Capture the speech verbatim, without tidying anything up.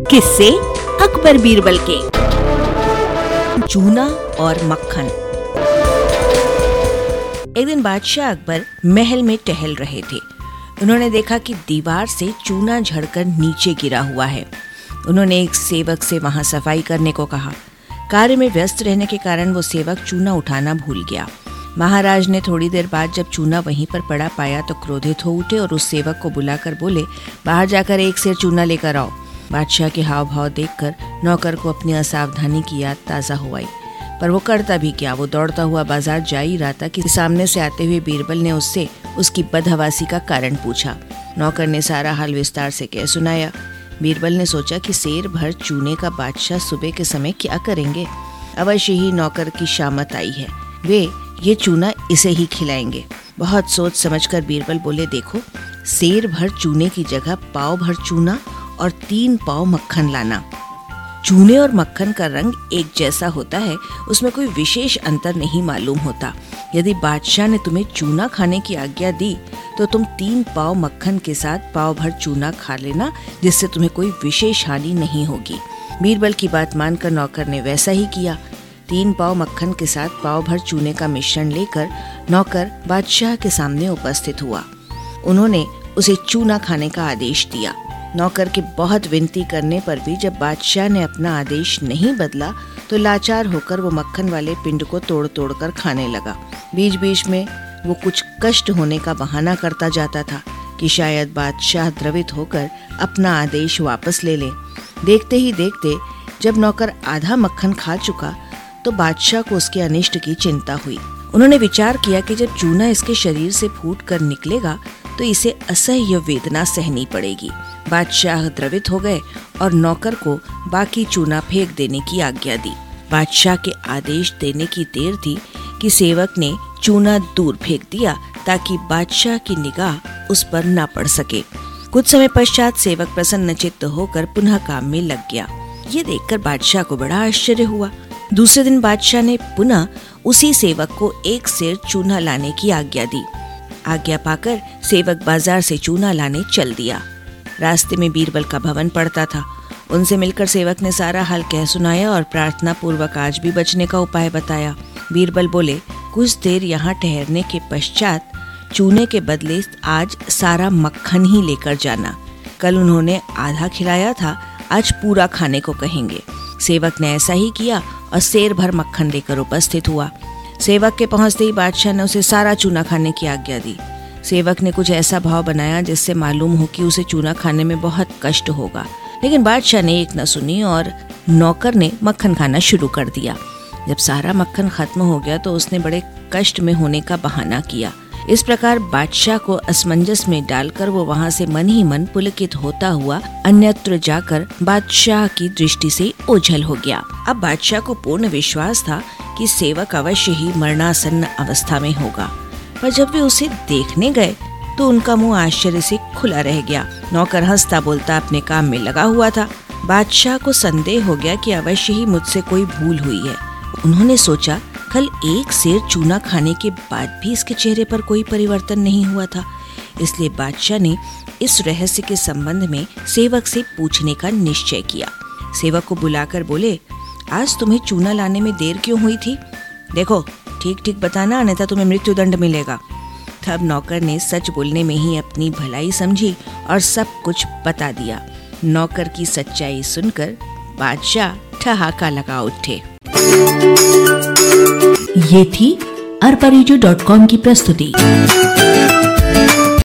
किस्से अकबर बीरबल के। चूना और मक्खन। एक दिन बादशाह अकबर महल में टहल रहे थे। उन्होंने देखा कि दीवार से चूना झड़कर नीचे गिरा हुआ है। उन्होंने एक सेवक से वहां सफाई करने को कहा। कार्य में व्यस्त रहने के कारण वो सेवक चूना उठाना भूल गया। महाराज ने थोड़ी देर बाद जब चूना वहीं पर पड़ा पाया तो क्रोधित हो उठे और उस सेवक को बुलाकर बोले, बाहर जाकर एक सेर चूना लेकर आओ। बादशाह के हाव भाव देखकर नौकर को अपनी असावधानी की याद ताज़ा हो आई, पर वो करता भी क्या। वो दौड़ता हुआ बाजार जा ही रहा था कि सामने से आते हुए बीरबल ने उससे उसकी बदहवासी का कारण पूछा। नौकर ने सारा हाल विस्तार से कह सुनाया। बीरबल ने सोचा कि सेर भर चूने का बादशाह सुबह के समय क्या करेंगे। अवश्य ही नौकर की शामत आई है, वे ये चूना इसे ही खिलाएंगे। बहुत सोच समझकर बीरबल बोले, देखो, सेर भर चूने की जगह पाव भर चूना और तीन पाव मक्खन लाना। चूने और मक्खन का रंग एक जैसा होता है, उसमें कोई विशेष अंतर नहीं मालूम होता। यदि बादशाह ने तुम्हें चूना खाने की आज्ञा दी तो तुम तीन पाव मक्खन के साथ पाव भर चूना खा लेना, जिससे तुम्हें कोई विशेष हानि नहीं होगी। बीरबल की बात मानकर नौकर ने वैसा ही किया। तीन पाव मक्खन के साथ पाव भर चूने का मिश्रण लेकर नौकर बादशाह के सामने उपस्थित हुआ। उन्होंने उसे चूना खाने का आदेश दिया। नौकर के बहुत विनती करने पर भी जब बादशाह ने अपना आदेश नहीं बदला तो लाचार होकर वो मक्खन वाले पिंड को तोड़ तोड़ कर खाने लगा। बीच बीच में वो कुछ कष्ट होने का बहाना करता जाता था कि शायद बादशाह द्रवित होकर अपना आदेश वापस ले ले। देखते ही देखते जब नौकर आधा मक्खन खा चुका तो बादशाह को उसके अनिष्ट की चिंता हुई। उन्होंने विचार किया कि जब चूना इसके शरीर से फूट कर निकलेगा तो इसे असह्य वेदना सहनी पड़ेगी। बादशाह द्रवित हो गए और नौकर को बाकी चूना फेंक देने की आज्ञा दी। बादशाह के आदेश देने की देर थी कि सेवक ने चूना दूर फेंक दिया ताकि बादशाह की निगाह उस पर न पड़ सके। कुछ समय पश्चात सेवक प्रसन्नचित्त होकर पुनः काम में लग गया। ये देखकर बादशाह को बड़ा आश्चर्य हुआ। दूसरे दिन बादशाह ने पुनः उसी सेवक को एक सेर चूना लाने की आज्ञा दी। आज्ञा पाकर सेवक बाजार से चूना लाने चल दिया। रास्ते में बीरबल का भवन पड़ता था। उनसे मिलकर सेवक ने सारा हाल कह सुनाया और प्रार्थना पूर्वक आज भी बचने का उपाय बताया। बीरबल बोले, कुछ देर यहाँ ठहरने के पश्चात चूने के बदले आज सारा मक्खन ही लेकर जाना। कल उन्होंने आधा खिलाया था, आज पूरा खाने को कहेंगे। सेवक ने ऐसा ही किया और सेर भर मक्खन लेकर उपस्थित हुआ। सेवक के पहुंचते ही बादशाह ने उसे सारा चूना खाने की आज्ञा दी। सेवक ने कुछ ऐसा भाव बनाया जिससे मालूम हो कि उसे चूना खाने में बहुत कष्ट होगा, लेकिन बादशाह ने एक न सुनी और नौकर ने मक्खन खाना शुरू कर दिया। जब सारा मक्खन खत्म हो गया तो उसने बड़े कष्ट में होने का बहाना किया। इस प्रकार बादशाह को असमंजस में डालकर वो वहां से मन ही मन पुलकित होता हुआ अन्यत्र जाकर बादशाह की दृष्टि से ओझल हो गया। अब बादशाह को पूर्ण विश्वास था कि सेवक अवश्य ही मरणासन्न अवस्था में होगा, पर जब वे उसे देखने गए तो उनका मुंह आश्चर्य से खुला रह गया। नौकर हंसता बोलता अपने काम में लगा हुआ था। बादशाह को संदेह हो गया कि अवश्य ही मुझसे कोई भूल हुई है। उन्होंने सोचा, कल एक सेर चूना खाने के बाद भी इसके चेहरे पर कोई परिवर्तन नहीं हुआ था, इसलिए बादशाह ने इस रहस्य के संबंध में सेवक से पूछने का निश्चय किया। सेवक को बुलाकर बोले, आज तुम्हें चूना लाने में देर क्यों हुई थी? देखो, ठीक ठीक बताना, अन्यथा तुम्हें मृत्युदंड मिलेगा। तब नौकर ने सच बोलने में ही अपनी भलाई समझी और सब कुछ बता दिया। नौकर की सच्चाई सुनकर बादशाह ठहाका लगा उठे। ये थी अरबा रेडियो डॉट कॉम की प्रस्तुति।